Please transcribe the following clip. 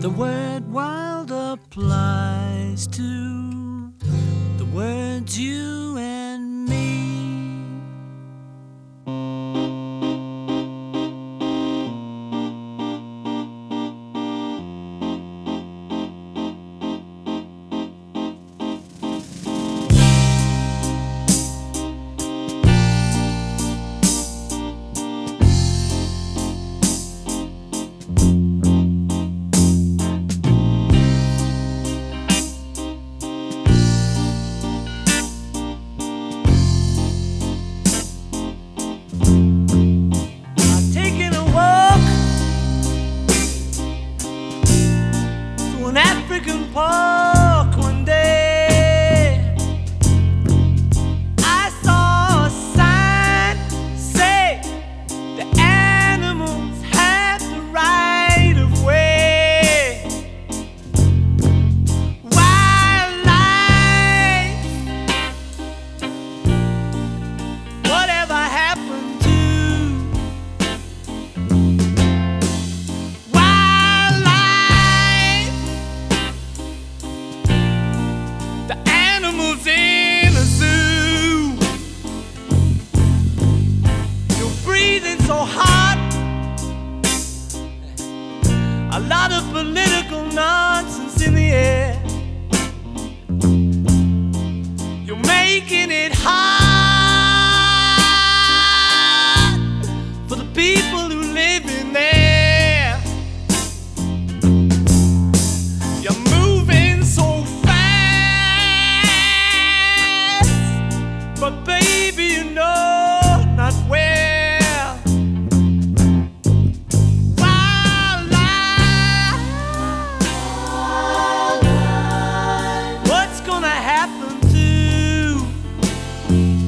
The word wild applies to the words you and me. An African park one day, I saw a sign say the animals have the right of way. Wildlife, whatever happened to in a zoo? You're breathing so hot, a lot of political nonsense in the air. You're making it hard for the people who live in there. You're moving so but baby, you know not where. Wildlife, what's gonna happen to